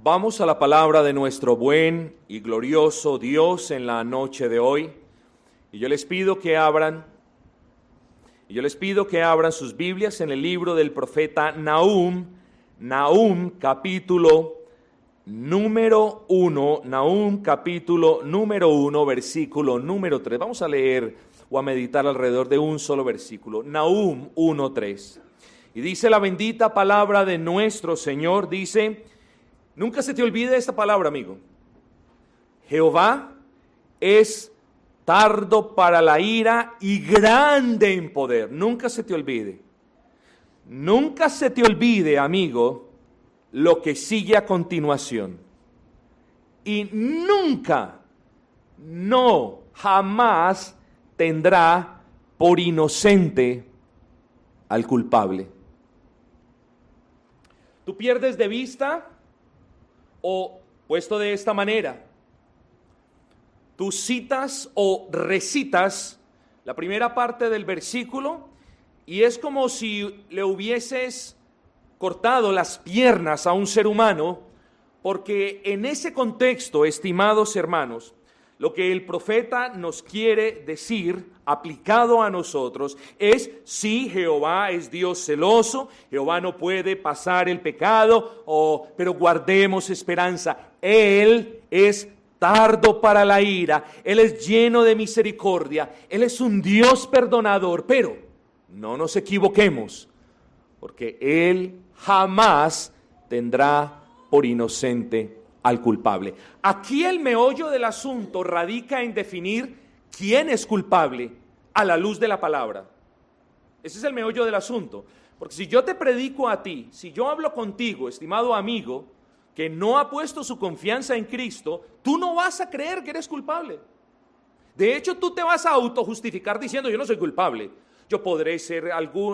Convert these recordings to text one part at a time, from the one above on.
Vamos a la palabra de nuestro buen y glorioso Dios en la noche de hoy. Y yo les pido que abran sus Biblias en el libro del profeta Nahum, capítulo número 1, versículo número 3. Vamos a leer o a meditar alrededor de un solo versículo. Nahum 1:3. Y dice la bendita palabra de nuestro Señor, dice: nunca se te olvide esta palabra, amigo. Jehová es tardo para la ira y grande en poder. Nunca se te olvide. Nunca se te olvide, amigo, lo que sigue a continuación. Y nunca, jamás tendrá por inocente al culpable. Tú pierdes de vista, o puesto de esta manera, tú citas o recitas la primera parte del versículo y es como si le hubieses cortado las piernas a un ser humano, porque en ese contexto, estimados hermanos, lo que el profeta nos quiere decir, aplicado a nosotros, es: sí, Jehová es Dios celoso, Jehová no puede pasar el pecado, pero guardemos esperanza. Él es tardo para la ira, Él es lleno de misericordia, Él es un Dios perdonador, pero no nos equivoquemos, porque Él jamás tendrá por inocente al culpable. Aquí el meollo del asunto radica en definir quién es culpable a la luz de la palabra. Ese es el meollo del asunto. Porque si yo te predico a ti, si yo hablo contigo, estimado amigo, que no ha puesto su confianza en Cristo, tú no vas a creer que eres culpable. De hecho, tú te vas a autojustificar diciendo: yo no soy culpable. Yo podré ser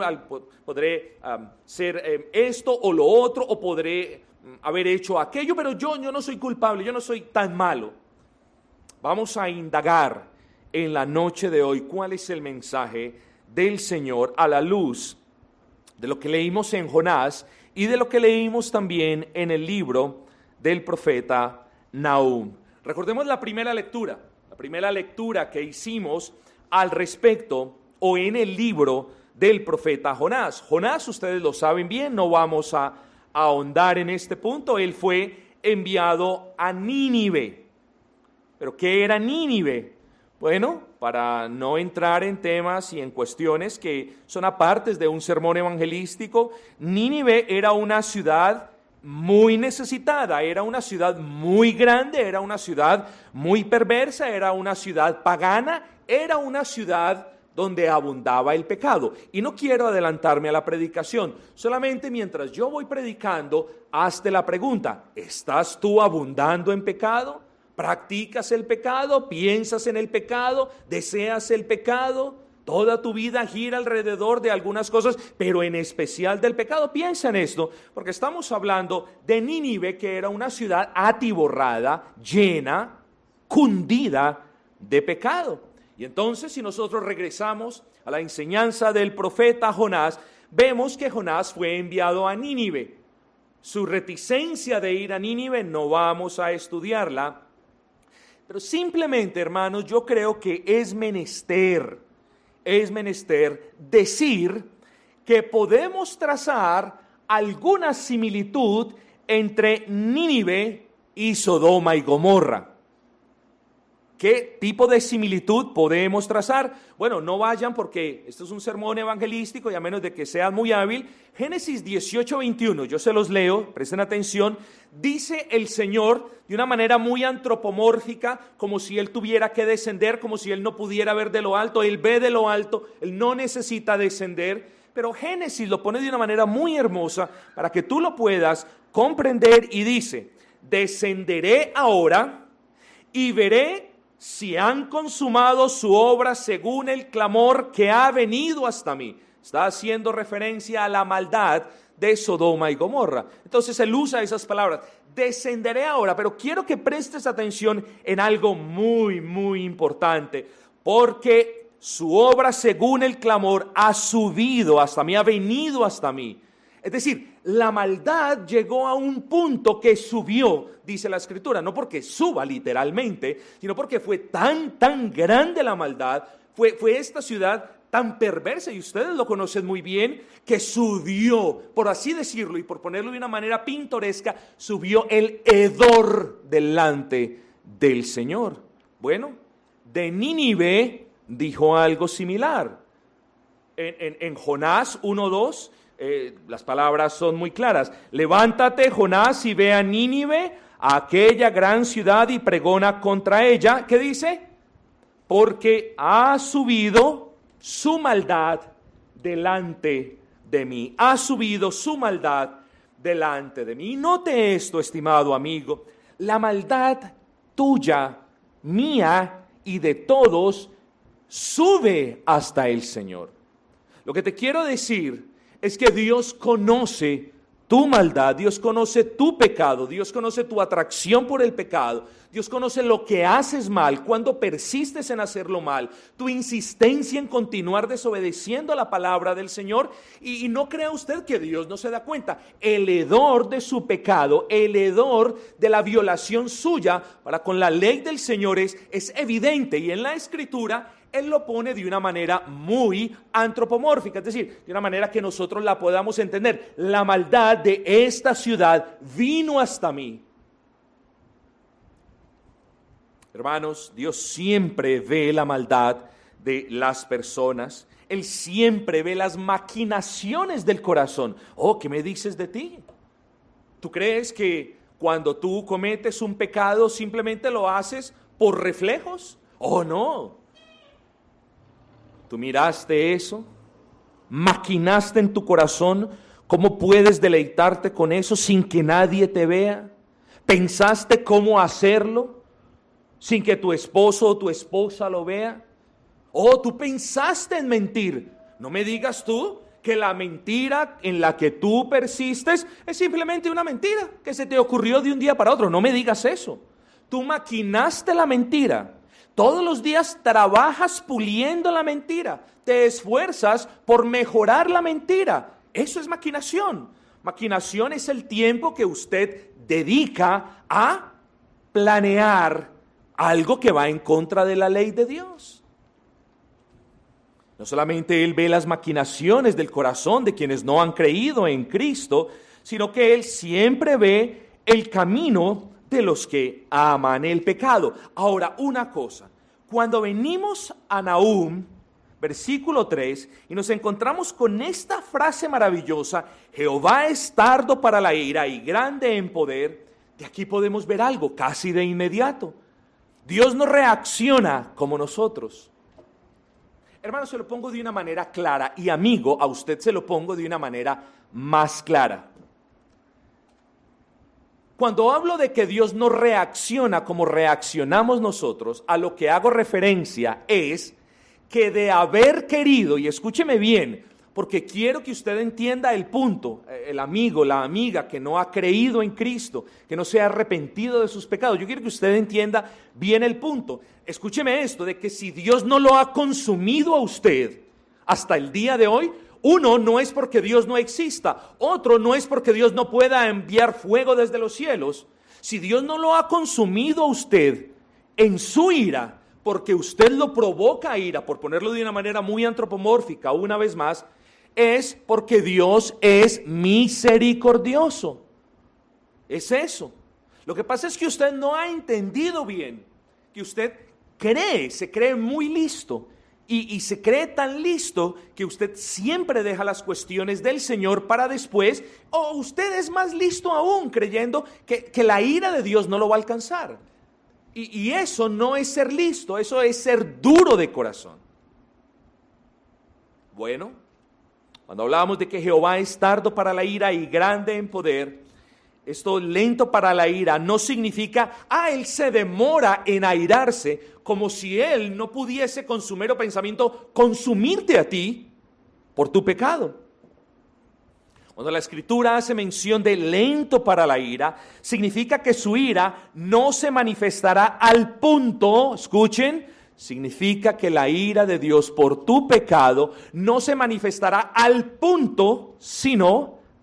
ser esto o lo otro, o podré haber hecho aquello, pero yo no soy culpable, yo no soy tan malo. Vamos a indagar en la noche de hoy cuál es el mensaje del Señor a la luz de lo que leímos en Jonás y de lo que leímos también en el libro del profeta Nahum. Recordemos la primera lectura que hicimos al respecto o en el libro del profeta Jonás. Jonás, ustedes lo saben bien, no vamos a ahondar en este punto. Él fue enviado a Nínive. ¿Pero qué era Nínive? Bueno, para no entrar en temas y en cuestiones que son apartes de un sermón evangelístico, Nínive era una ciudad muy necesitada, era una ciudad muy grande, era una ciudad muy perversa, era una ciudad pagana, era una ciudad donde abundaba el pecado. Y no quiero adelantarme a la predicación, solamente mientras yo voy predicando, hazte la pregunta: ¿estás tú abundando en pecado? ¿Practicas el pecado? ¿Piensas en el pecado? ¿Deseas el pecado? Toda tu vida gira alrededor de algunas cosas, pero en especial del pecado. Piensa en esto, porque estamos hablando de Nínive, que era una ciudad atiborrada, llena, cundida de pecado. Y entonces, si nosotros regresamos a la enseñanza del profeta Jonás, vemos que Jonás fue enviado a Nínive. Su reticencia de ir a Nínive no vamos a estudiarla, pero simplemente, hermanos, yo creo que es menester decir que podemos trazar alguna similitud entre Nínive y Sodoma y Gomorra. ¿Qué tipo de similitud podemos trazar? Bueno, no vayan, porque esto es un sermón evangelístico y a menos de que sean muy hábil. Génesis 18:21, yo se los leo, presten atención. Dice el Señor de una manera muy antropomórfica, como si Él tuviera que descender, como si Él no pudiera ver de lo alto. Él ve de lo alto, Él no necesita descender. Pero Génesis lo pone de una manera muy hermosa para que tú lo puedas comprender y dice: descenderé ahora y veré si han consumado su obra según el clamor que ha venido hasta mí. Está haciendo referencia a la maldad de Sodoma y Gomorra. Entonces él usa esas palabras: descenderé ahora. Pero quiero que prestes atención en algo muy, muy importante, porque su obra según el clamor ha subido hasta mí, ha venido hasta mí. Es decir, la maldad llegó a un punto que subió, dice la Escritura, no porque suba literalmente, sino porque fue tan grande la maldad, fue esta ciudad tan perversa, y ustedes lo conocen muy bien, que subió, por así decirlo, y por ponerlo de una manera pintoresca, subió el hedor delante del Señor. Bueno, de Nínive dijo algo similar. En Jonás 1:2, las palabras son muy claras. Levántate, Jonás, y ve a Nínive, a aquella gran ciudad, y pregona contra ella. ¿Qué dice? Porque ha subido su maldad delante de mí. Ha subido su maldad delante de mí. Y note esto, estimado amigo, la maldad tuya, mía y de todos sube hasta el Señor. Lo que te quiero decir es que Dios conoce tu maldad, Dios conoce tu pecado, Dios conoce tu atracción por el pecado, Dios conoce lo que haces mal, cuando persistes en hacerlo mal, tu insistencia en continuar desobedeciendo a la palabra del Señor, y no crea usted que Dios no se da cuenta. El hedor de su pecado, el hedor de la violación suya para con la ley del Señor es evidente, y en la Escritura Él lo pone de una manera muy antropomórfica, es decir, de una manera que nosotros la podamos entender. La maldad de esta ciudad vino hasta mí. Hermanos, Dios siempre ve la maldad de las personas. Él siempre ve las maquinaciones del corazón. Oh, ¿qué me dices de ti? ¿Tú crees que cuando tú cometes un pecado simplemente lo haces por reflejos? Oh, no. ¿Tú miraste eso? ¿Maquinaste en tu corazón cómo puedes deleitarte con eso sin que nadie te vea? ¿Pensaste cómo hacerlo sin que tu esposo o tu esposa lo vea? ¿O tú pensaste en mentir? No me digas tú que la mentira en la que tú persistes es simplemente una mentira que se te ocurrió de un día para otro. No me digas eso. Tú maquinaste la mentira. Todos los días trabajas puliendo la mentira, te esfuerzas por mejorar la mentira. Eso es maquinación. Maquinación es el tiempo que usted dedica a planear algo que va en contra de la ley de Dios. No solamente Él ve las maquinaciones del corazón de quienes no han creído en Cristo, sino que Él siempre ve el camino de los que aman el pecado. Ahora, una cosa, cuando venimos a Nahum, versículo 3, y nos encontramos con esta frase maravillosa, Jehová es tardo para la ira y grande en poder, de aquí podemos ver algo casi de inmediato. Dios no reacciona como nosotros. Hermano, se lo pongo de una manera clara, y amigo, a usted se lo pongo de una manera más clara. Cuando hablo de que Dios no reacciona como reaccionamos nosotros, a lo que hago referencia es que de haber querido, y escúcheme bien, porque quiero que usted entienda el punto, el amigo, la amiga que no ha creído en Cristo, que no se ha arrepentido de sus pecados, yo quiero que usted entienda bien el punto. Escúcheme esto, de que si Dios no lo ha consumido a usted hasta el día de hoy, uno, no es porque Dios no exista. Otro, no es porque Dios no pueda enviar fuego desde los cielos. Si Dios no lo ha consumido a usted en su ira, porque usted lo provoca a ira, por ponerlo de una manera muy antropomórfica, una vez más, es porque Dios es misericordioso. Es eso. Lo que pasa es que usted no ha entendido bien, que usted se cree muy listo. Y se cree tan listo que usted siempre deja las cuestiones del Señor para después, o usted es más listo aún creyendo que la ira de Dios no lo va a alcanzar. Y eso no es ser listo, eso es ser duro de corazón. Bueno, cuando hablamos de que Jehová es tardo para la ira y grande en poder, esto lento para la ira no significa, Él se demora en airarse, como si Él no pudiese con su mero pensamiento consumirte a ti por tu pecado. Cuando la Escritura hace mención de lento para la ira, significa que su ira no se manifestará al punto, escuchen, significa que la ira de Dios por tu pecado no se manifestará al punto, sino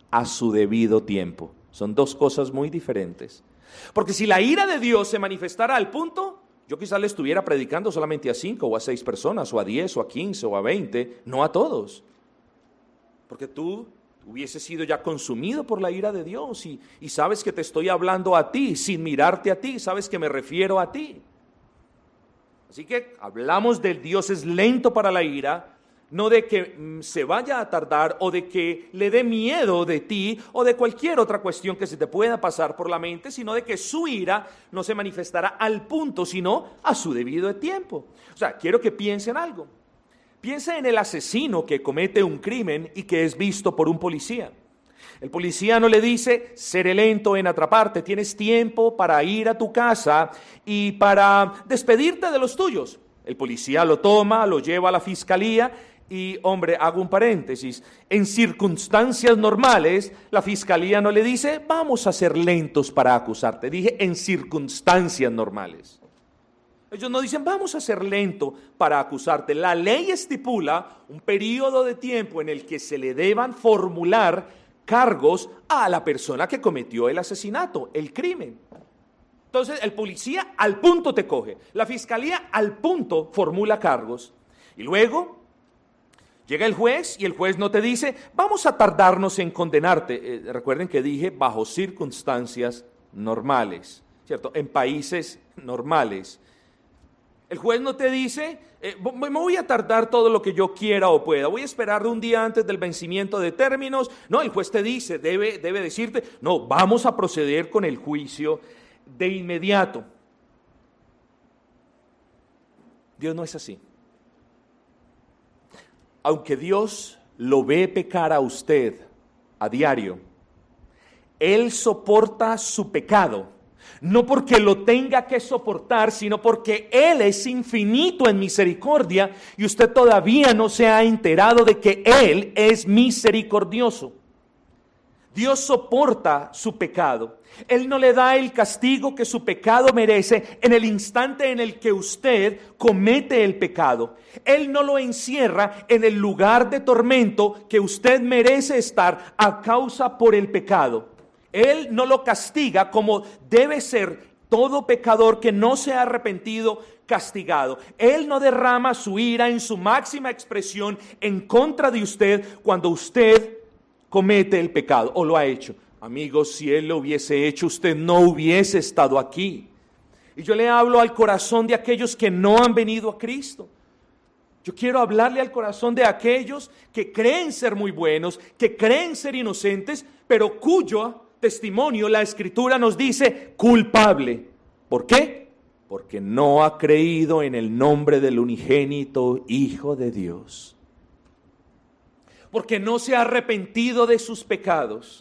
a su debido tiempo. Son dos cosas muy diferentes. Porque si la ira de Dios se manifestara al punto, yo quizás le estuviera predicando solamente a 5 o a 6 personas, o a 10 o a 15 o a 20, no a todos. Porque tú hubieses sido ya consumido por la ira de Dios y sabes que te estoy hablando a ti, sin mirarte a ti, sabes que me refiero a ti. Así que hablamos del Dios es lento para la ira, no de que se vaya a tardar o de que le dé miedo de ti o de cualquier otra cuestión que se te pueda pasar por la mente, sino de que su ira no se manifestará al punto, sino a su debido tiempo. O sea, quiero que piensen algo. Piensa en el asesino que comete un crimen y que es visto por un policía. El policía no le dice, seré lento en atraparte, tienes tiempo para ir a tu casa y para despedirte de los tuyos. El policía lo toma, lo lleva a la fiscalía y, hombre, hago un paréntesis, en circunstancias normales, la fiscalía no le dice, vamos a ser lentos para acusarte. Dije, en circunstancias normales. Ellos no dicen, vamos a ser lento para acusarte. La ley estipula un periodo de tiempo en el que se le deban formular cargos a la persona que cometió el asesinato, el crimen. Entonces, el policía al punto te coge. La fiscalía al punto formula cargos. Y luego llega el juez y el juez no te dice, vamos a tardarnos en condenarte. Recuerden que dije, bajo circunstancias normales, ¿cierto? En países normales. El juez no te dice, me voy a tardar todo lo que yo quiera o pueda, voy a esperar un día antes del vencimiento de términos. No, el juez te dice, debe decirte, no, vamos a proceder con el juicio de inmediato. Dios no es así. Aunque Dios lo ve pecar a usted a diario, Él soporta su pecado. No porque lo tenga que soportar, sino porque Él es infinito en misericordia y usted todavía no se ha enterado de que Él es misericordioso. Dios soporta su pecado. Él no le da el castigo que su pecado merece en el instante en el que usted comete el pecado. Él no lo encierra en el lugar de tormento que usted merece estar a causa por el pecado. Él no lo castiga como debe ser todo pecador que no se ha arrepentido castigado. Él no derrama su ira en su máxima expresión en contra de usted cuando usted comete el pecado o lo ha hecho. Amigos, si Él lo hubiese hecho, usted no hubiese estado aquí. Y yo le hablo al corazón de aquellos que no han venido a Cristo. Yo quiero hablarle al corazón de aquellos que creen ser muy buenos, que creen ser inocentes, pero cuyo testimonio la Escritura nos dice culpable. ¿Por qué? Porque no ha creído en el nombre del unigénito Hijo de Dios. Porque no se ha arrepentido de sus pecados.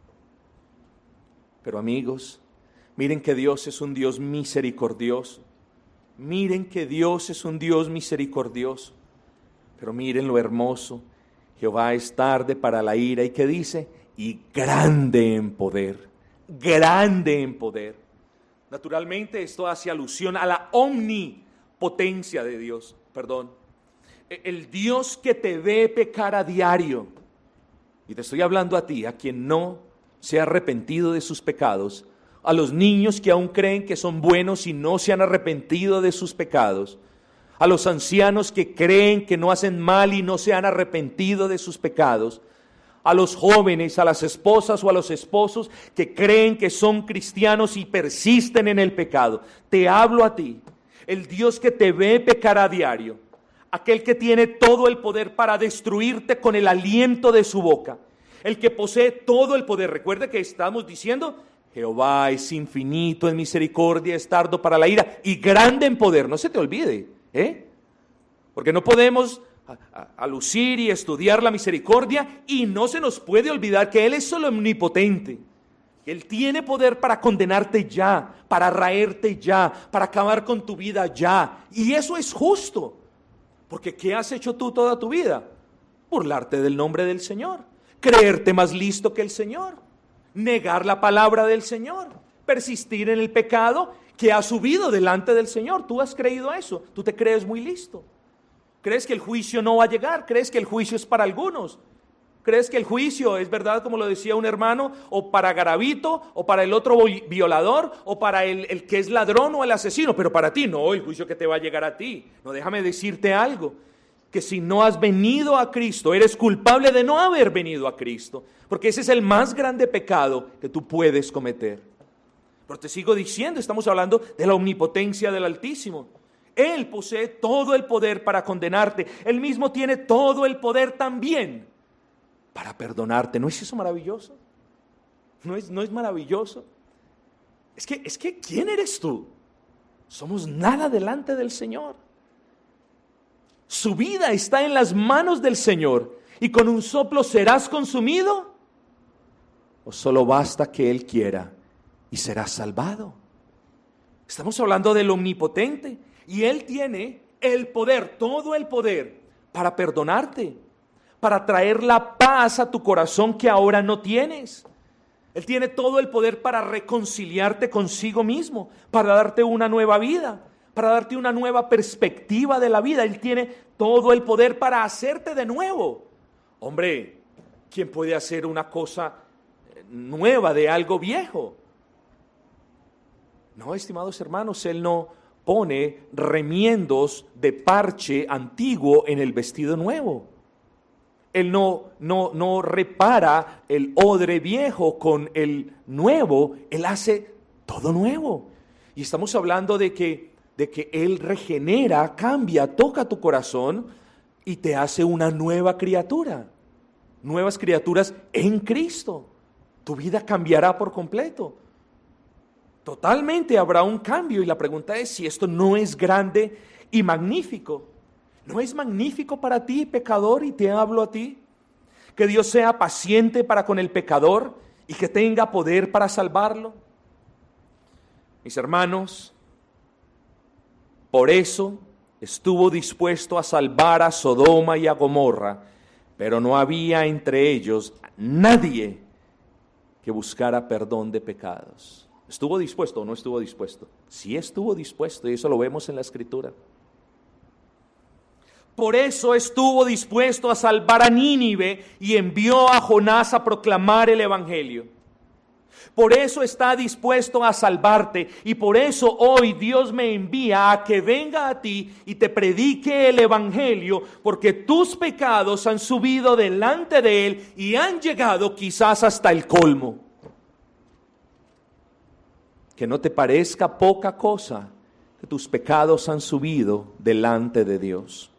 Pero amigos, miren que Dios es un Dios misericordioso. Miren que Dios es un Dios misericordioso. Pero miren lo hermoso. Jehová es tarde para la ira. ¿Y qué dice? Y grande en poder. Grande en poder. Naturalmente esto hace alusión a la omnipotencia de Dios. Perdón. El Dios que te ve pecar a diario. Y te estoy hablando a ti, a quien no se ha arrepentido de sus pecados, a los niños que aún creen que son buenos y no se han arrepentido de sus pecados, a los ancianos que creen que no hacen mal y no se han arrepentido de sus pecados, a los jóvenes, a las esposas o a los esposos que creen que son cristianos y persisten en el pecado. Te hablo a ti, el Dios que te ve pecar a diario, aquel que tiene todo el poder para destruirte con el aliento de su boca, el que posee todo el poder. Recuerda que estamos diciendo, Jehová es infinito en misericordia, es tardo para la ira y grande en poder. No se te olvide, porque no podemos a lucir y estudiar la misericordia y no se nos puede olvidar que Él es solo omnipotente. Él tiene poder para condenarte ya, para raerte ya, para acabar con tu vida ya. Y eso es justo. Porque ¿qué has hecho tú toda tu vida? Burlarte del nombre del Señor, creerte más listo que el Señor, negar la palabra del Señor, persistir en el pecado que ha subido delante del Señor. Tú has creído eso, tú te crees muy listo. ¿Crees que el juicio no va a llegar? ¿Crees que el juicio es para algunos? ¿Crees que el juicio es verdad, como lo decía un hermano, o para Garavito, o para el otro violador, o para el que es ladrón o el asesino? Pero para ti no, el juicio que te va a llegar a ti. No, déjame decirte algo, que si no has venido a Cristo, eres culpable de no haber venido a Cristo, porque ese es el más grande pecado que tú puedes cometer. Pero te sigo diciendo, estamos hablando de la omnipotencia del Altísimo. Él posee todo el poder para condenarte. Él mismo tiene todo el poder también para perdonarte. ¿No es eso maravilloso? ¿No es maravilloso? Es que ¿quién eres tú? Somos nada delante del Señor. Su vida está en las manos del Señor. ¿Y con un soplo serás consumido? ¿O solo basta que Él quiera y serás salvado? Estamos hablando del omnipotente. Y Él tiene el poder, todo el poder, para perdonarte, para traer la paz a tu corazón que ahora no tienes. Él tiene todo el poder para reconciliarte consigo mismo, para darte una nueva vida, para darte una nueva perspectiva de la vida. Él tiene todo el poder para hacerte de nuevo. Hombre, ¿quién puede hacer una cosa nueva de algo viejo? No, estimados hermanos, Él no pone remiendos de parche antiguo en el vestido nuevo. Él no repara el odre viejo con el nuevo. Él hace todo nuevo. Y estamos hablando de que Él regenera, cambia, toca tu corazón y te hace una nueva criatura. Nuevas criaturas en Cristo. Tu vida cambiará por completo. Totalmente habrá un cambio, y la pregunta es si esto no es grande y magnífico. ¿No es magnífico para ti, pecador? Y te hablo a ti. Que Dios sea paciente para con el pecador y que tenga poder para salvarlo. Mis hermanos, por eso estuvo dispuesto a salvar a Sodoma y a Gomorra, pero no había entre ellos nadie que buscara perdón de pecados. ¿Estuvo dispuesto o no estuvo dispuesto? Sí estuvo dispuesto, y eso lo vemos en la Escritura. Por eso estuvo dispuesto a salvar a Nínive y envió a Jonás a proclamar el Evangelio. Por eso está dispuesto a salvarte, y por eso hoy Dios me envía a que venga a ti y te predique el Evangelio, porque tus pecados han subido delante de Él y han llegado quizás hasta el colmo. Que no te parezca poca cosa que tus pecados han subido delante de Dios.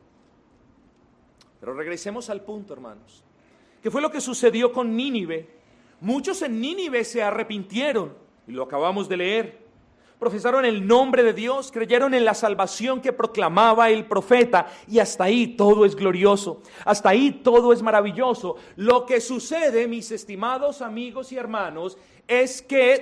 Pero regresemos al punto, hermanos. ¿Qué fue lo que sucedió con Nínive? Muchos en Nínive se arrepintieron, y lo acabamos de leer. Profesaron el nombre de Dios, creyeron en la salvación que proclamaba el profeta, y hasta ahí todo es glorioso, hasta ahí todo es maravilloso. Lo que sucede, mis estimados amigos y hermanos, es que,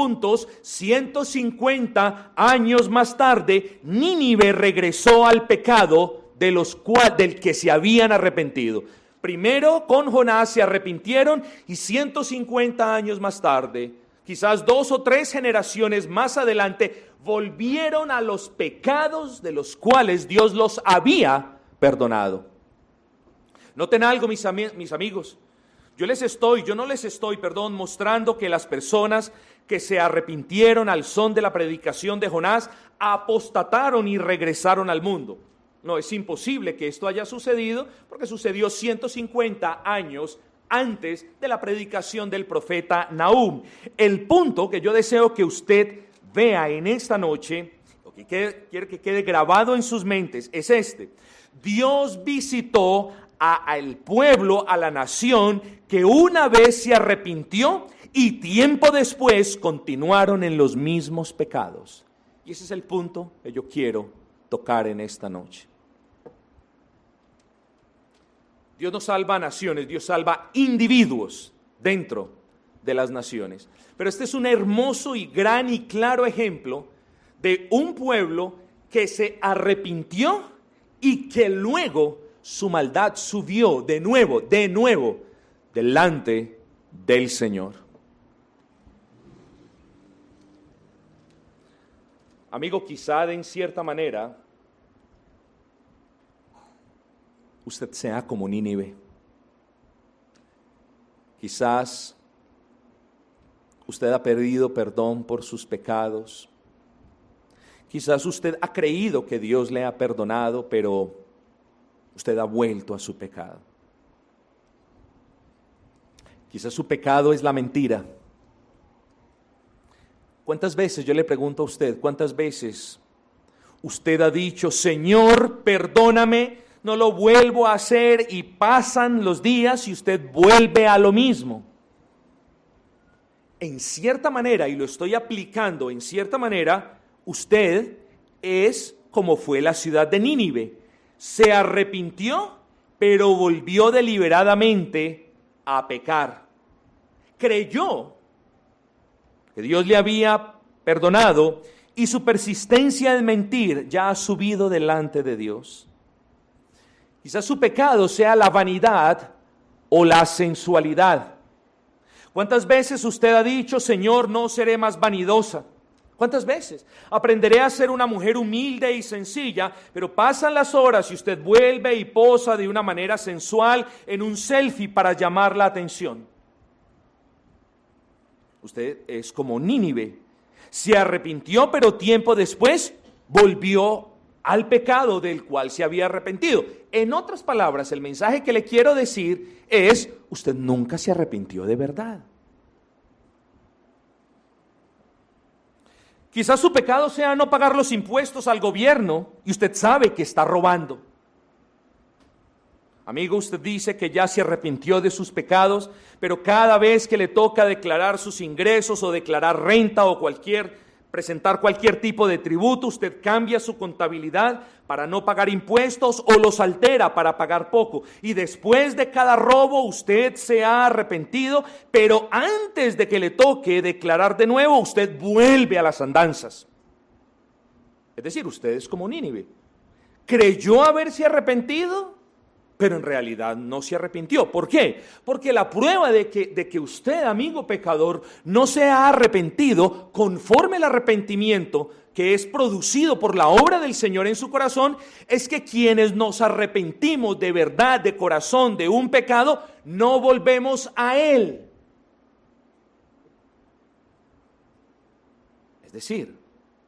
150 años más tarde, Nínive regresó al pecado del que se habían arrepentido. Primero con Jonás se arrepintieron, y 150 años más tarde, quizás 2 o 3 generaciones más adelante, volvieron a los pecados de los cuales Dios los había perdonado. Noten algo, mis amigos. Yo no les estoy mostrando que las personas que se arrepintieron al son de la predicación de Jonás apostataron y regresaron al mundo. No, es imposible que esto haya sucedido, porque sucedió 150 años antes de la predicación del profeta Nahum. El punto que yo deseo que usted vea en esta noche, lo que quiero que quede grabado en sus mentes, es este: Dios visitó al pueblo, a la nación, que una vez se arrepintió y tiempo después continuaron en los mismos pecados. Y ese es el punto que yo quiero tocar en esta noche. Dios no salva a naciones, Dios salva individuos dentro de las naciones. Pero este es un hermoso y gran y claro ejemplo de un pueblo que se arrepintió y que luego su maldad subió de nuevo, delante del Señor. Amigo, quizá en cierta manera usted sea como Nínive. Quizás usted ha pedido perdón por sus pecados. Quizás usted ha creído que Dios le ha perdonado, pero usted ha vuelto a su pecado. Quizás su pecado es la mentira. ¿Cuántas veces, yo le pregunto a usted, cuántas veces usted ha dicho, Señor, perdóname, no lo vuelvo a hacer, y pasan los días y usted vuelve a lo mismo? En cierta manera, y lo estoy aplicando, en cierta manera, usted es como fue la ciudad de Nínive. Se arrepintió, pero volvió deliberadamente a pecar. Creyó que Dios le había perdonado y su persistencia en mentir ya ha subido delante de Dios. Quizás su pecado sea la vanidad o la sensualidad. ¿Cuántas veces usted ha dicho, Señor, no seré más vanidosa? ¿Cuántas veces? Aprenderé a ser una mujer humilde y sencilla, pero pasan las horas y usted vuelve y posa de una manera sensual en un selfie para llamar la atención. Usted es como Nínive. Se arrepintió, pero tiempo después volvió al pecado del cual se había arrepentido. En otras palabras, el mensaje que le quiero decir es, usted nunca se arrepintió de verdad. Quizás su pecado sea no pagar los impuestos al gobierno y usted sabe que está robando. Amigo, usted dice que ya se arrepintió de sus pecados, pero cada vez que le toca declarar sus ingresos o declarar renta o presentar cualquier tipo de tributo, usted cambia su contabilidad para no pagar impuestos o los altera para pagar poco. Y después de cada robo usted se ha arrepentido, pero antes de que le toque declarar de nuevo, usted vuelve a las andanzas. Es decir, usted es como Nínive. Creyó haberse arrepentido, pero en realidad no se arrepintió. ¿Por qué? Porque la prueba de que usted, amigo pecador, no se ha arrepentido conforme el arrepentimiento que es producido por la obra del Señor en su corazón, es que quienes nos arrepentimos de verdad, de corazón, de un pecado, no volvemos a él. Es decir,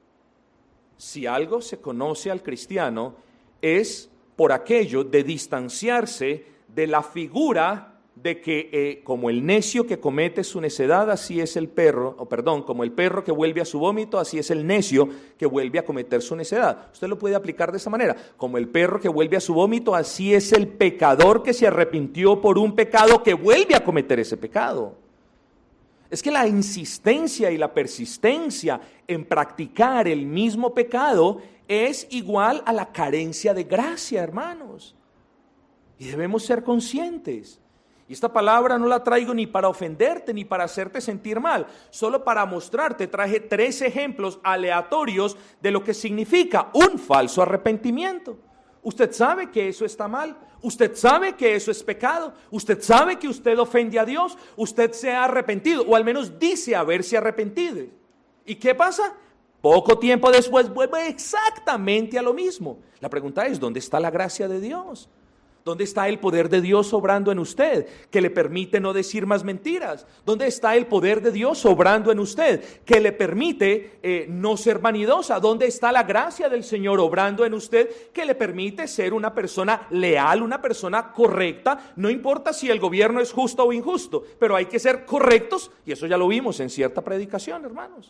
si algo se conoce al cristiano es por aquello de distanciarse de la figura de que como el necio que comete su necedad, así es el perro, como el perro que vuelve a su vómito, así es el necio que vuelve a cometer su necedad. Usted lo puede aplicar de esa manera, como el perro que vuelve a su vómito, así es el pecador que se arrepintió por un pecado que vuelve a cometer ese pecado. Es que la insistencia y la persistencia en practicar el mismo pecado es igual a la carencia de gracia, hermanos. Y debemos ser conscientes. Y esta palabra no la traigo ni para ofenderte ni para hacerte sentir mal, solo para mostrarte. Traje 3 ejemplos aleatorios de lo que significa un falso arrepentimiento. Usted sabe que eso está mal, usted sabe que eso es pecado, usted sabe que usted ofende a Dios, usted se ha arrepentido, o al menos dice haberse arrepentido. ¿Y qué pasa? Poco tiempo después vuelve exactamente a lo mismo. La pregunta es, ¿dónde está la gracia de Dios? ¿Dónde está el poder de Dios obrando en usted, que le permite no decir más mentiras? ¿Dónde está el poder de Dios obrando en usted, que le permite no ser vanidosa? ¿Dónde está la gracia del Señor obrando en usted, que le permite ser una persona leal, una persona correcta? No importa si el gobierno es justo o injusto, pero hay que ser correctos, y eso ya lo vimos en cierta predicación, hermanos.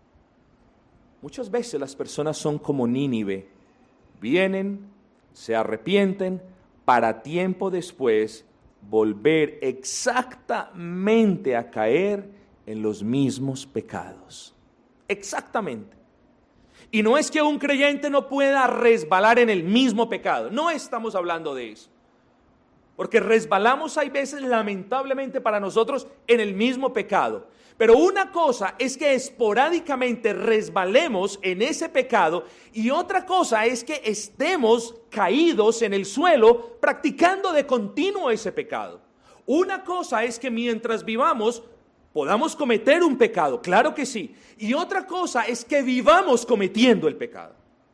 Muchas veces las personas son como Nínive, vienen, se arrepienten, para tiempo después volver exactamente a caer en los mismos pecados. Exactamente. Y no es que un creyente no pueda resbalar en el mismo pecado, no estamos hablando de eso. Porque resbalamos hay veces, lamentablemente para nosotros, en el mismo pecado. Pero una cosa es que esporádicamente resbalemos en ese pecado y otra cosa es que estemos caídos en el suelo practicando de continuo ese pecado. Una cosa es que mientras vivamos podamos cometer un pecado, claro que sí. Y otra cosa es que vivamos cometiendo el pecado.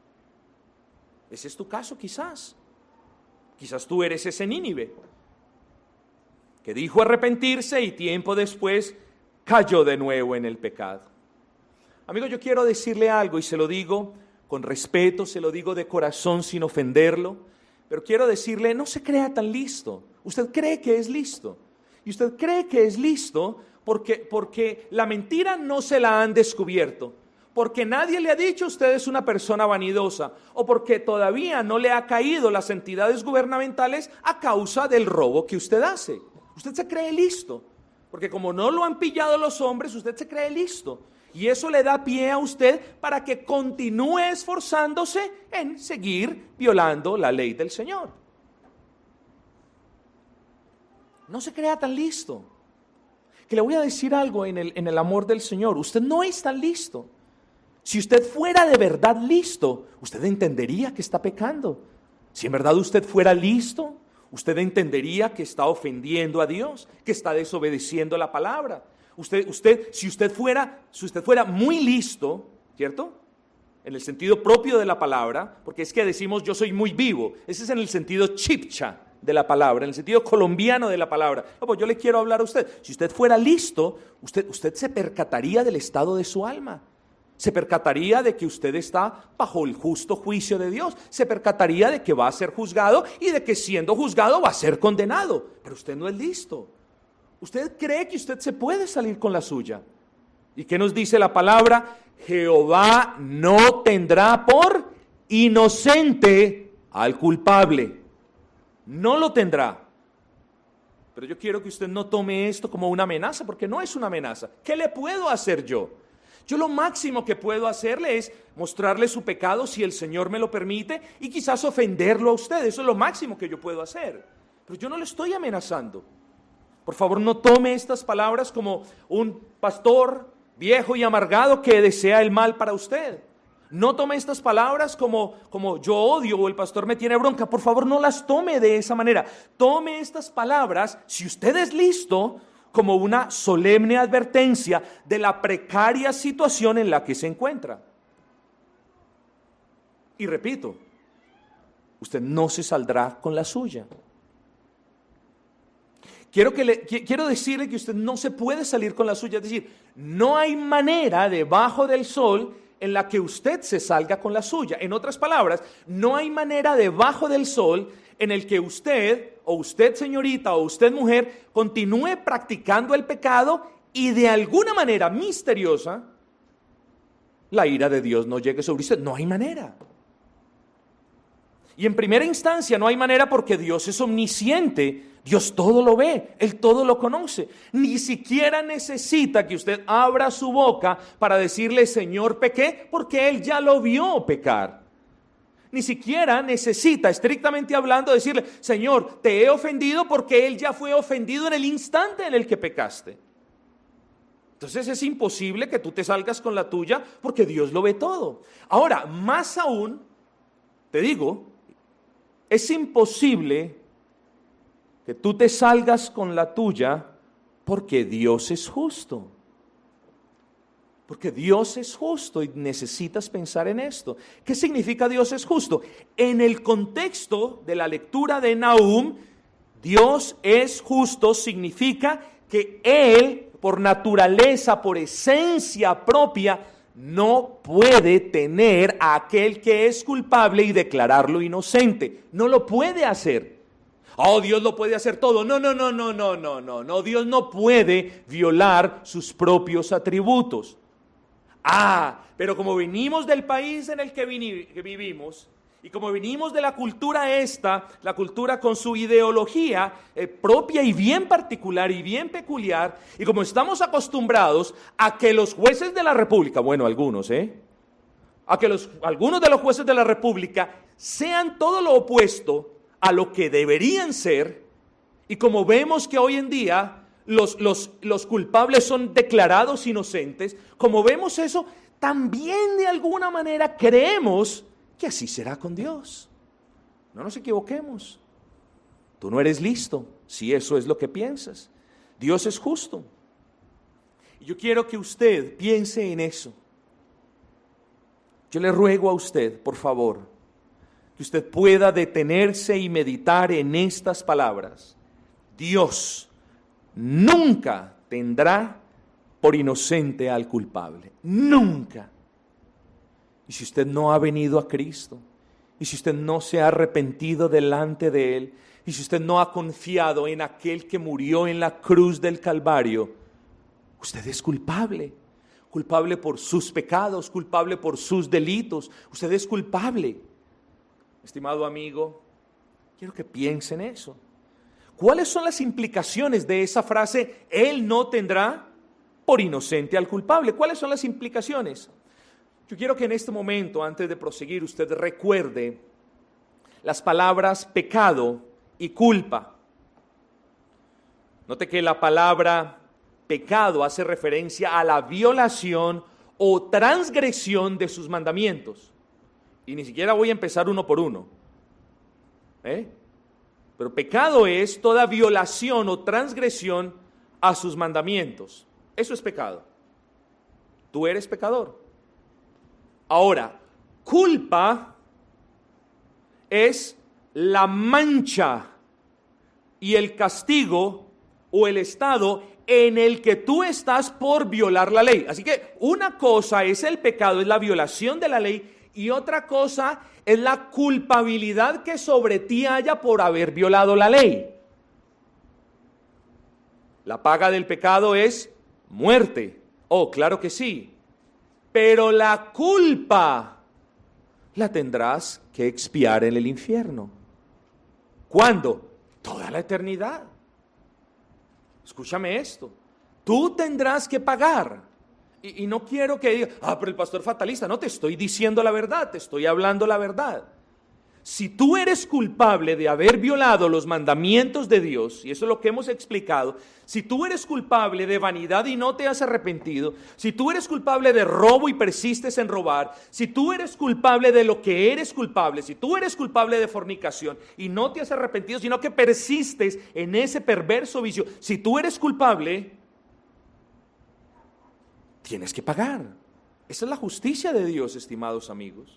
Ese es tu caso quizás. Quizás tú eres ese Nínive. que dijo arrepentirse y tiempo después cayó de nuevo en el pecado. Amigo, yo quiero decirle algo y se lo digo con respeto, se lo digo de corazón sin ofenderlo, pero quiero decirle, no se crea tan listo. Usted cree que es listo. Y usted cree que es listo porque la mentira no se la han descubierto, porque nadie le ha dicho usted es una persona vanidosa, o porque todavía no le ha caído las entidades gubernamentales a causa del robo que usted hace. Usted se cree listo, porque como no lo han pillado los hombres, usted se cree listo. Y eso le da pie a usted para que continúe esforzándose en seguir violando la ley del Señor. No se crea tan listo. Que le voy a decir algo en el amor del Señor. Usted no es tan listo. Si usted fuera de verdad listo, usted entendería que está pecando. Si en verdad usted fuera listo, usted entendería que está ofendiendo a Dios, que está desobedeciendo la palabra. Si usted fuera muy listo, ¿cierto? En el sentido propio de la palabra, porque es que decimos yo soy muy vivo, ese es en el sentido chipcha de la palabra, en el sentido colombiano de la palabra. No, pues yo le quiero hablar a usted. Si usted fuera listo, usted se percataría del estado de su alma. Se percataría de que usted está bajo el justo juicio de Dios. Se percataría de que va a ser juzgado y de que siendo juzgado va a ser condenado. Pero usted no es listo. Usted cree que usted se puede salir con la suya. ¿Y qué nos dice la palabra? Jehová no tendrá por inocente al culpable. No lo tendrá. Pero yo quiero que usted no tome esto como una amenaza, porque no es una amenaza. ¿Qué le puedo hacer yo? Yo lo máximo que puedo hacerle es mostrarle su pecado si el Señor me lo permite y quizás ofenderlo a usted. Eso es lo máximo que yo puedo hacer. Pero yo no le estoy amenazando. Por favor, no tome estas palabras como un pastor viejo y amargado que desea el mal para usted. No tome estas palabras como yo odio o el pastor me tiene bronca. Por favor, no las tome de esa manera. Tome estas palabras, si usted es listo, como una solemne advertencia de la precaria situación en la que se encuentra. Y repito, usted no se saldrá con la suya. Quiero decirle que usted no se puede salir con la suya. Es decir, no hay manera debajo del sol en la que usted se salga con la suya. En otras palabras, no hay manera debajo del sol en el que usted, o usted señorita, o usted mujer, continúe practicando el pecado y de alguna manera misteriosa, la ira de Dios no llegue sobre usted. No hay manera. Y en primera instancia no hay manera porque Dios es omnisciente. Dios todo lo ve, Él todo lo conoce. Ni siquiera necesita que usted abra su boca para decirle, Señor, pequé, porque Él ya lo vio pecar. Ni siquiera necesita, estrictamente hablando, decirle, Señor, te he ofendido, porque Él ya fue ofendido en el instante en el que pecaste. Entonces es imposible que tú te salgas con la tuya porque Dios lo ve todo. Ahora, más aún, te digo, es imposible que tú te salgas con la tuya porque Dios es justo. Porque Dios es justo y necesitas pensar en esto. ¿Qué significa Dios es justo? En el contexto de la lectura de Nahum, Dios es justo significa que Él, por naturaleza, por esencia propia, no puede tener a aquel que es culpable y declararlo inocente. No lo puede hacer. Oh, Dios lo puede hacer todo. No. Dios no puede violar sus propios atributos. Pero como venimos del país en el que vivimos, y como venimos de la cultura la cultura con su ideología propia y bien particular y bien peculiar, y como estamos acostumbrados a que los jueces de la República, bueno, algunos, a que algunos de los jueces de la República sean todo lo opuesto a lo que deberían ser, y como vemos que hoy en día los culpables son declarados inocentes, como vemos eso, también de alguna manera creemos que así será con Dios. No nos equivoquemos. Tú no eres listo si eso es lo que piensas. Dios es justo. Y yo quiero que usted piense en eso. Yo le ruego a usted, por favor, que usted pueda detenerse y meditar en estas palabras. Dios nunca tendrá por inocente al culpable. Nunca. Y si usted no ha venido a Cristo, y si usted no se ha arrepentido delante de Él, y si usted no ha confiado en aquel que murió en la cruz del Calvario, usted es culpable. Culpable por sus pecados, culpable por sus delitos. Usted es culpable. Estimado amigo, quiero que piense en eso. ¿Cuáles son las implicaciones de esa frase? Él no tendrá por inocente al culpable. ¿Cuáles son las implicaciones? Yo quiero que en este momento, antes de proseguir, usted recuerde las palabras pecado y culpa. Note que la palabra pecado hace referencia a la violación o transgresión de sus mandamientos. Y ni siquiera voy a empezar uno por uno. Pero pecado es toda violación o transgresión a sus mandamientos. Eso es pecado. Tú eres pecador. Ahora, culpa es la mancha y el castigo o el estado en el que tú estás por violar la ley. Así que una cosa es el pecado, es la violación de la ley, y otra cosa es la culpabilidad que sobre ti haya por haber violado la ley. La paga del pecado es muerte. Oh, claro que sí. Pero la culpa la tendrás que expiar en el infierno. ¿Cuándo? Toda la eternidad. Escúchame esto. Tú tendrás que pagar. Y no quiero que diga, pero el pastor fatalista. No, te estoy diciendo la verdad, te estoy hablando la verdad. Si tú eres culpable de haber violado los mandamientos de Dios, y eso es lo que hemos explicado, si tú eres culpable de vanidad y no te has arrepentido, si tú eres culpable de robo y persistes en robar, si tú eres culpable de lo que eres culpable, si tú eres culpable de fornicación y no te has arrepentido, sino que persistes en ese perverso vicio, si tú eres culpable, tienes que pagar. Esa es la justicia de Dios, estimados amigos.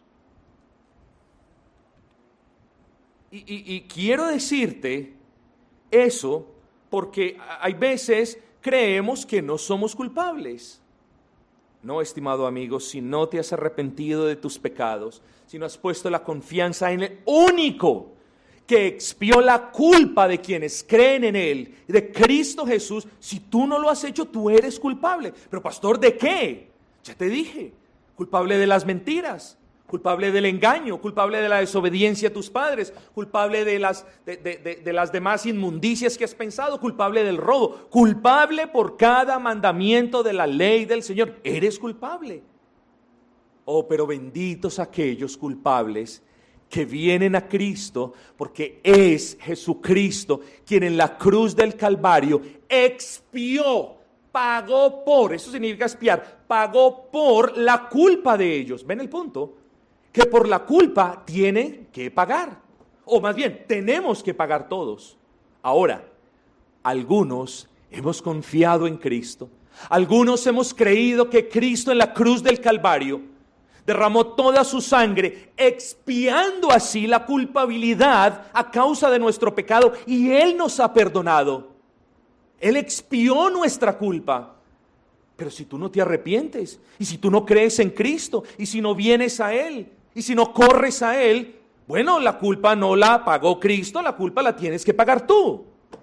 Y quiero decirte eso porque hay veces creemos que no somos culpables. No, estimado amigo, si no te has arrepentido de tus pecados, si no has puesto la confianza en el único que expió la culpa de quienes creen en Él, de Cristo Jesús, si tú no lo has hecho, tú eres culpable. Pero pastor, ¿de qué? Ya te dije, culpable de las mentiras, culpable del engaño, culpable de la desobediencia a tus padres, culpable de las demás inmundicias que has pensado, culpable del robo, culpable por cada mandamiento de la ley del Señor. Eres culpable. Oh, pero benditos aquellos culpables que vienen a Cristo, porque es Jesucristo quien en la cruz del Calvario expió, pagó por, eso significa expiar, pagó por la culpa de ellos. ¿Ven el punto? Que por la culpa tiene que pagar, o más bien, tenemos que pagar todos. Ahora, algunos hemos confiado en Cristo, algunos hemos creído que Cristo en la cruz del Calvario derramó toda su sangre, expiando así la culpabilidad a causa de nuestro pecado, y Él nos ha perdonado. Él expió nuestra culpa. Pero si tú no te arrepientes, y si tú no crees en Cristo, y si no vienes a Él, y si no corres a Él, bueno, la culpa no la pagó Cristo, la culpa la tienes que pagar tú.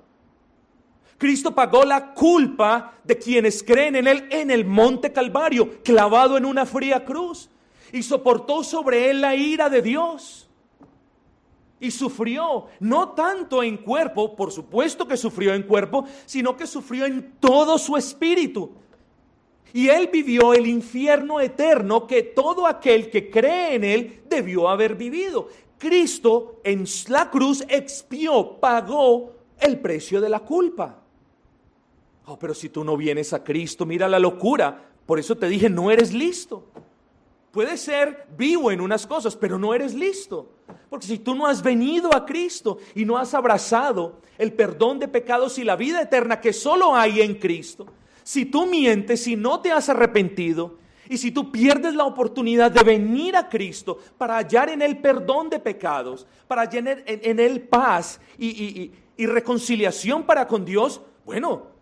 Cristo pagó la culpa de quienes creen en Él en el monte Calvario, clavado en una fría cruz. Y soportó sobre Él la ira de Dios. Y sufrió, no tanto en cuerpo, por supuesto que sufrió en cuerpo, sino que sufrió en todo su espíritu. Y Él vivió el infierno eterno que todo aquel que cree en Él debió haber vivido. Cristo en la cruz expió, pagó el precio de la culpa. Oh, pero si tú no vienes a Cristo, mira la locura. Por eso te dije, no eres listo. Puedes ser vivo en unas cosas, pero no eres listo. Porque si tú no has venido a Cristo y no has abrazado el perdón de pecados y la vida eterna que solo hay en Cristo, si tú mientes, si no te has arrepentido, y si tú pierdes la oportunidad de venir a Cristo para hallar en Él perdón de pecados, para hallar en Él paz y reconciliación para con Dios, bueno,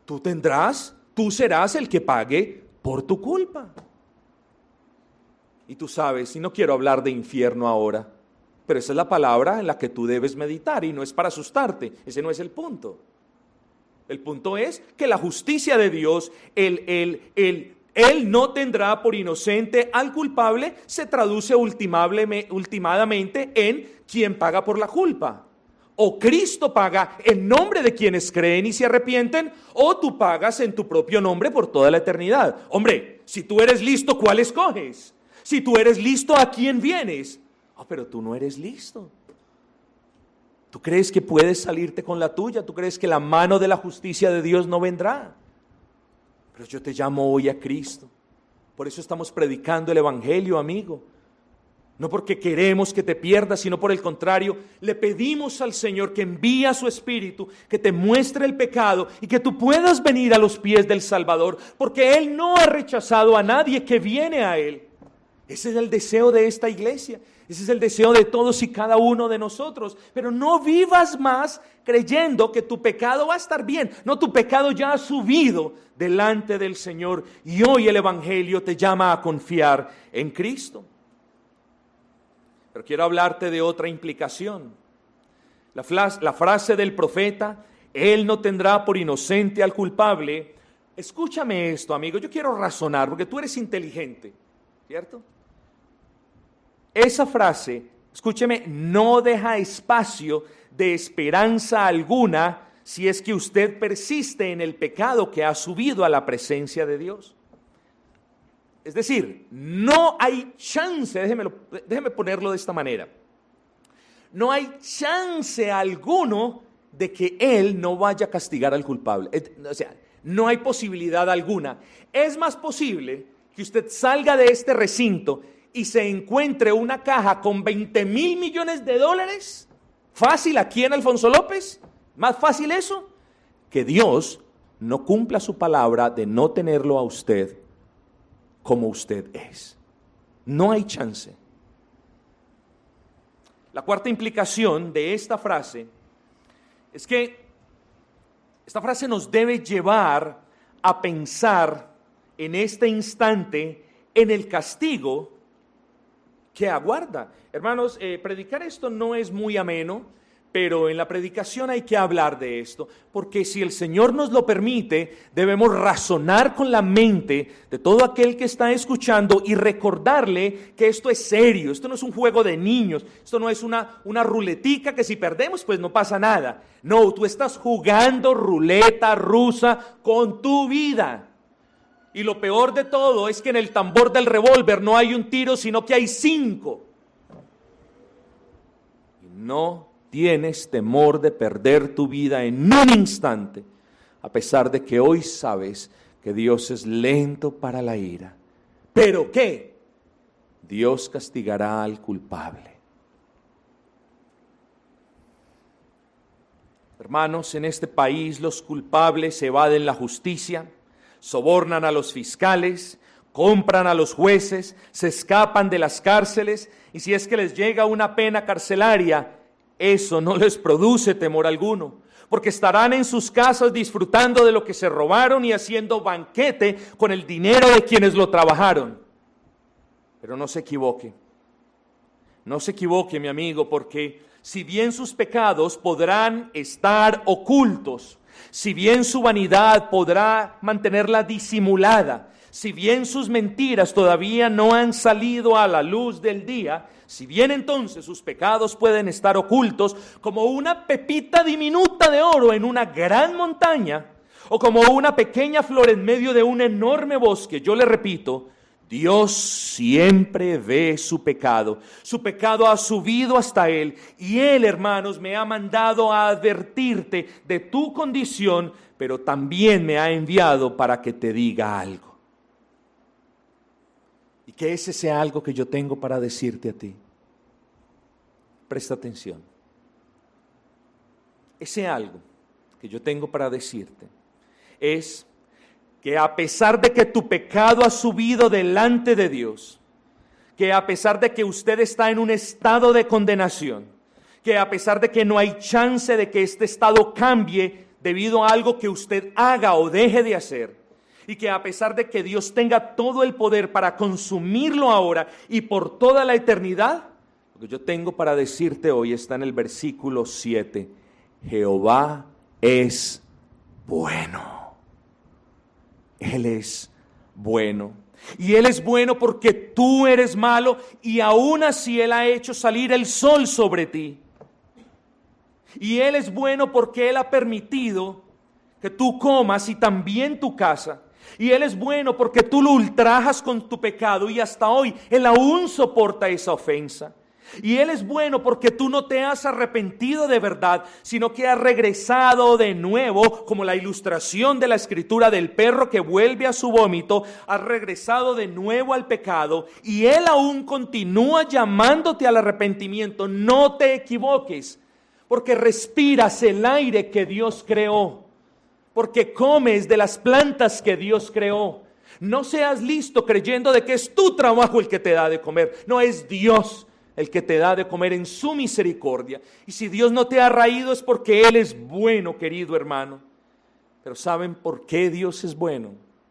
tú serás el que pague por tu culpa. Y tú sabes, y no quiero hablar de infierno ahora, pero esa es la palabra en la que tú debes meditar y no es para asustarte, ese no es el punto. El punto es que la justicia de Dios, Él no tendrá por inocente al culpable, se traduce ultimadamente en quien paga por la culpa. O Cristo paga en nombre de quienes creen y se arrepienten, o tú pagas en tu propio nombre por toda la eternidad. Hombre, si tú eres listo, ¿cuál escoges? Si tú eres listo, ¿a quién vienes? Pero tú no eres listo. ¿Tú crees que puedes salirte con la tuya? ¿Tú crees que la mano de la justicia de Dios no vendrá? Pero yo te llamo hoy a Cristo. Por eso estamos predicando el Evangelio, amigo. No porque queremos que te pierdas, sino por el contrario, le pedimos al Señor que envíe a su Espíritu, que te muestre el pecado y que tú puedas venir a los pies del Salvador, porque Él no ha rechazado a nadie que viene a Él. Ese es el deseo de esta iglesia, ese es el deseo de todos y cada uno de nosotros. Pero no vivas más creyendo que tu pecado va a estar bien. No, tu pecado ya ha subido delante del Señor y hoy el Evangelio te llama a confiar en Cristo. Pero quiero hablarte de otra implicación. La frase del profeta, Él no tendrá por inocente al culpable. Escúchame esto, amigo, yo quiero razonar porque tú eres inteligente, ¿cierto? Esa frase, escúcheme, no deja espacio de esperanza alguna si es que usted persiste en el pecado que ha subido a la presencia de Dios. Es decir, no hay chance, déjeme ponerlo de esta manera, no hay chance alguno de que Él no vaya a castigar al culpable. O sea, no hay posibilidad alguna. Es más posible que usted salga de este recinto y se encuentre una caja con 20,000 millones de dólares, fácil aquí en Alfonso López, más fácil eso, que Dios no cumpla su palabra de no tenerlo a usted como usted es. No hay chance. La cuarta implicación de esta frase es que esta frase nos debe llevar a pensar en este instante en el castigo que aguarda. Hermanos, predicar esto no es muy ameno, pero en la predicación hay que hablar de esto, porque si el Señor nos lo permite, debemos razonar con la mente de todo aquel que está escuchando y recordarle que esto es serio, esto no es un juego de niños, esto no es una ruletica que si perdemos pues no pasa nada. No, tú estás jugando ruleta rusa con tu vida. Y lo peor de todo es que en el tambor del revólver no hay un tiro, sino que hay 5. Y no tienes temor de perder tu vida en un instante, a pesar de que hoy sabes que Dios es lento para la ira. ¿Pero qué? Dios castigará al culpable. Hermanos, en este país los culpables evaden la justicia, sobornan a los fiscales, compran a los jueces, se escapan de las cárceles y si es que les llega una pena carcelaria, eso no les produce temor alguno, porque estarán en sus casas disfrutando de lo que se robaron y haciendo banquete con el dinero de quienes lo trabajaron. Pero no se equivoque, mi amigo, porque si bien sus pecados podrán estar ocultos, si bien su vanidad podrá mantenerla disimulada, si bien sus mentiras todavía no han salido a la luz del día, si bien entonces sus pecados pueden estar ocultos como una pepita diminuta de oro en una gran montaña, o como una pequeña flor en medio de un enorme bosque, yo le repito, Dios siempre ve su pecado. Su pecado ha subido hasta Él y Él, hermanos, me ha mandado a advertirte de tu condición, pero también me ha enviado para que te diga algo. Y que ese sea algo que yo tengo para decirte a ti. Presta atención. Ese algo que yo tengo para decirte es que a pesar de que tu pecado ha subido delante de Dios, que a pesar de que usted está en un estado de condenación, que a pesar de que no hay chance de que este estado cambie debido a algo que usted haga o deje de hacer, y que a pesar de que Dios tenga todo el poder para consumirlo ahora y por toda la eternidad, lo que yo tengo para decirte hoy está en el versículo 7. Jehová es bueno. Él es bueno. Y Él es bueno porque tú eres malo y aún así Él ha hecho salir el sol sobre ti. Y Él es bueno porque Él ha permitido que tú comas y también tu casa. Y Él es bueno porque tú lo ultrajas con tu pecado y hasta hoy Él aún soporta esa ofensa. Y Él es bueno porque tú no te has arrepentido de verdad, sino que has regresado de nuevo, como la ilustración de la escritura del perro que vuelve a su vómito, has regresado de nuevo al pecado y Él aún continúa llamándote al arrepentimiento. No te equivoques, porque respiras el aire que Dios creó, porque comes de las plantas que Dios creó. No seas listo creyendo de que es tu trabajo el que te da de comer, no, es Dios el que te da de comer en su misericordia. Y si Dios no te ha raído es porque Él es bueno, querido hermano. Pero ¿saben por qué Dios es bueno?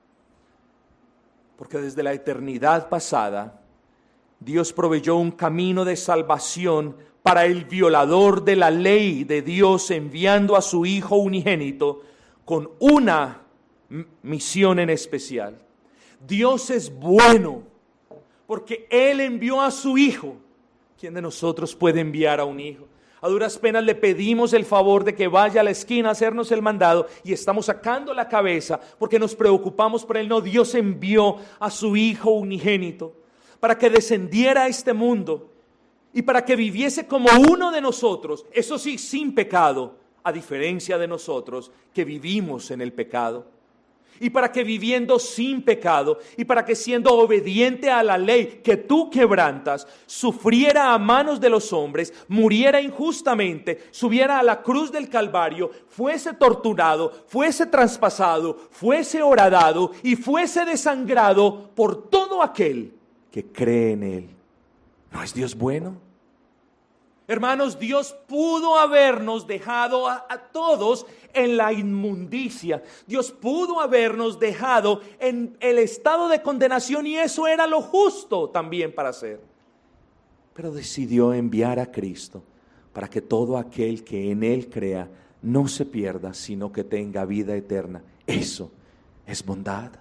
Porque desde la eternidad pasada, Dios proveyó un camino de salvación para el violador de la ley de Dios, enviando a su Hijo unigénito con una misión en especial. Dios es bueno porque Él envió a su Hijo. ¿Quién de nosotros puede enviar a un hijo? A duras penas le pedimos el favor de que vaya a la esquina a hacernos el mandado y estamos sacando la cabeza porque nos preocupamos por él. No, Dios envió a su Hijo unigénito para que descendiera a este mundo y para que viviese como uno de nosotros, eso sí, sin pecado, a diferencia de nosotros que vivimos en el pecado. Y para que viviendo sin pecado y para que siendo obediente a la ley que tú quebrantas, sufriera a manos de los hombres, muriera injustamente, subiera a la cruz del Calvario, fuese torturado, fuese traspasado, fuese horadado y fuese desangrado por todo aquel que cree en Él. ¿No es Dios bueno? Hermanos, Dios pudo habernos dejado a todos en la inmundicia. Dios pudo habernos dejado en el estado de condenación y eso era lo justo también para hacer. Pero decidió enviar a Cristo para que todo aquel que en Él crea no se pierda, sino que tenga vida eterna. Eso es bondad.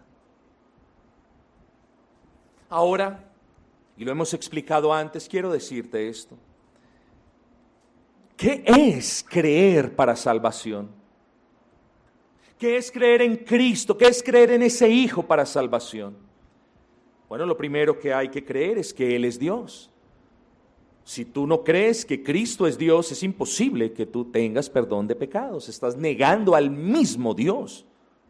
Ahora, y lo hemos explicado antes, quiero decirte esto. ¿Qué es creer para salvación? ¿Qué es creer en Cristo? ¿Qué es creer en ese Hijo para salvación? Bueno, lo primero que hay que creer es que Él es Dios. Si tú no crees que Cristo es Dios, es imposible que tú tengas perdón de pecados. Estás negando al mismo Dios.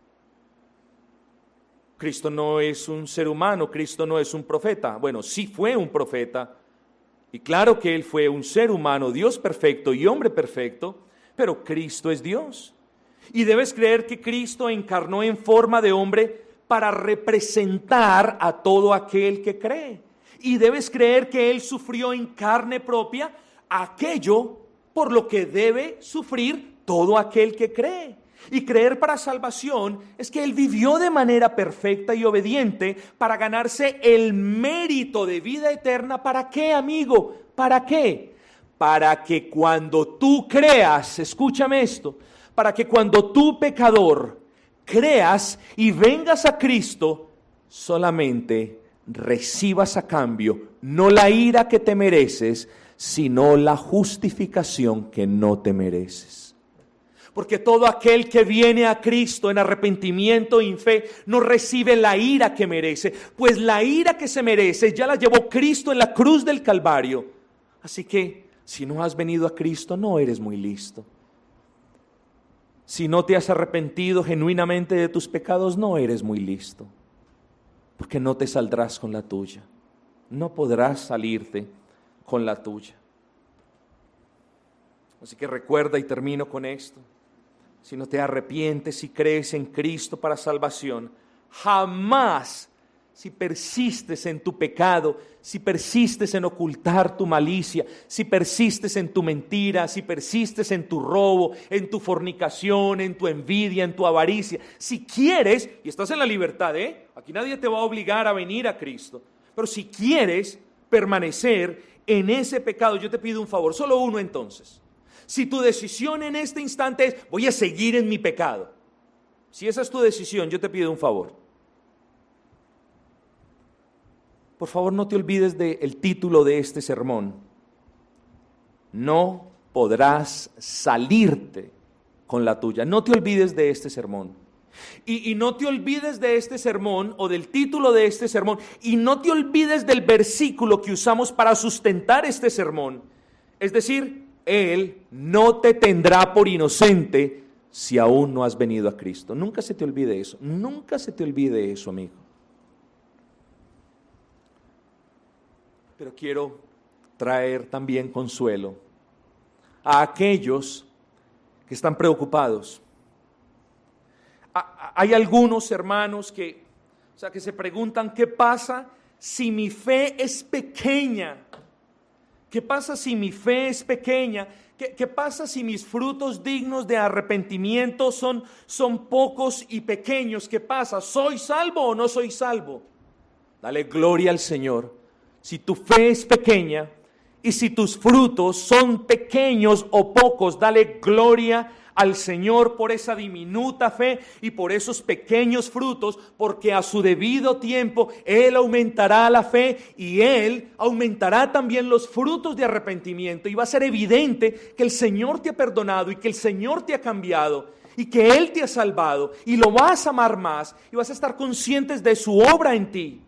Cristo no es un ser humano, Cristo no es un profeta. Bueno, sí fue un profeta. Y claro que Él fue un ser humano, Dios perfecto y hombre perfecto, pero Cristo es Dios. Y debes creer que Cristo encarnó en forma de hombre para representar a todo aquel que cree. Y debes creer que Él sufrió en carne propia aquello por lo que debe sufrir todo aquel que cree. Y creer para salvación es que Él vivió de manera perfecta y obediente para ganarse el mérito de vida eterna. ¿Para qué, amigo? ¿Para qué? Para que cuando tú creas, escúchame esto, para que cuando tú, pecador, creas y vengas a Cristo, solamente recibas a cambio no la ira que te mereces, sino la justificación que no te mereces. Porque todo aquel que viene a Cristo en arrepentimiento y en fe no recibe la ira que merece, pues la ira que se merece ya la llevó Cristo en la cruz del Calvario. Así que si no has venido a Cristo, no eres muy listo. Si no te has arrepentido genuinamente de tus pecados, no eres muy listo. Porque no te saldrás con la tuya. No podrás salirte con la tuya. Así que recuerda, y termino con esto. Si no te arrepientes y crees en Cristo para salvación, jamás si persistes en tu pecado, si persistes en ocultar tu malicia, si persistes en tu mentira, si persistes en tu robo, en tu fornicación, en tu envidia, en tu avaricia, si quieres, y estás en la libertad, aquí nadie te va a obligar a venir a Cristo, pero si quieres permanecer en ese pecado, yo te pido un favor, solo uno entonces. Si tu decisión en este instante es, voy a seguir en mi pecado, si esa es tu decisión, yo te pido un favor. Por favor, no te olvides del título de este sermón. No podrás salirte con la tuya. No te olvides de este sermón. Y no te olvides de este sermón o del título de este sermón. Y no te olvides del versículo que usamos para sustentar este sermón. Es decir, Él no te tendrá por inocente si aún no has venido a Cristo. Nunca se te olvide eso. Nunca se te olvide eso, amigo. Pero quiero traer también consuelo a aquellos que están preocupados. Hay algunos hermanos que se preguntan, ¿qué pasa si mi fe es pequeña? ¿Qué pasa si mi fe es pequeña? ¿Qué pasa si mis frutos dignos de arrepentimiento son pocos y pequeños? ¿Qué pasa? ¿Soy salvo o no soy salvo? Dale gloria al Señor. Si tu fe es pequeña y si tus frutos son pequeños o pocos, dale gloria al Señor por esa diminuta fe y por esos pequeños frutos, porque a su debido tiempo Él aumentará la fe y Él aumentará también los frutos de arrepentimiento, y va a ser evidente que el Señor te ha perdonado y que el Señor te ha cambiado y que Él te ha salvado, y lo vas a amar más y vas a estar conscientes de su obra en ti.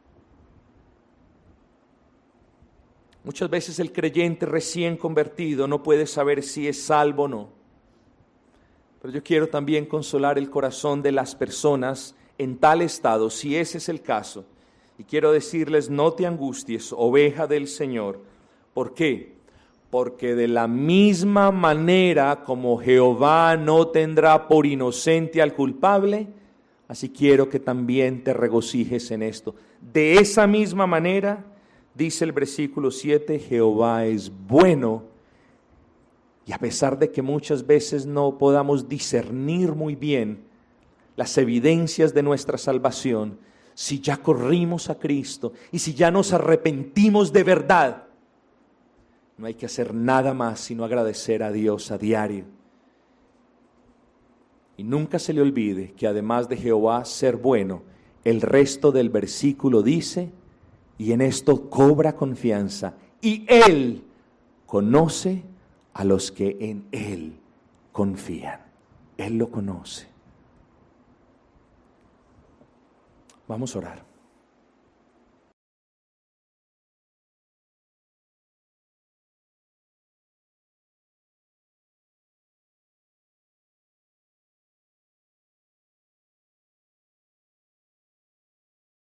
Muchas veces el creyente recién convertido no puede saber si es salvo o no. Pero yo quiero también consolar el corazón de las personas en tal estado, si ese es el caso. Y quiero decirles, no te angusties, oveja del Señor. ¿Por qué? Porque de la misma manera como Jehová no tendrá por inocente al culpable, así quiero que también te regocijes en esto. De esa misma manera, dice el versículo 7, Jehová es bueno, y a pesar de que muchas veces no podamos discernir muy bien las evidencias de nuestra salvación, si ya corrimos a Cristo y si ya nos arrepentimos de verdad, no hay que hacer nada más sino agradecer a Dios a diario. Y nunca se le olvide que además de Jehová ser bueno, el resto del versículo dice, y en esto cobra confianza, y Él conoce a los que en Él confían. Él lo conoce. Vamos a orar.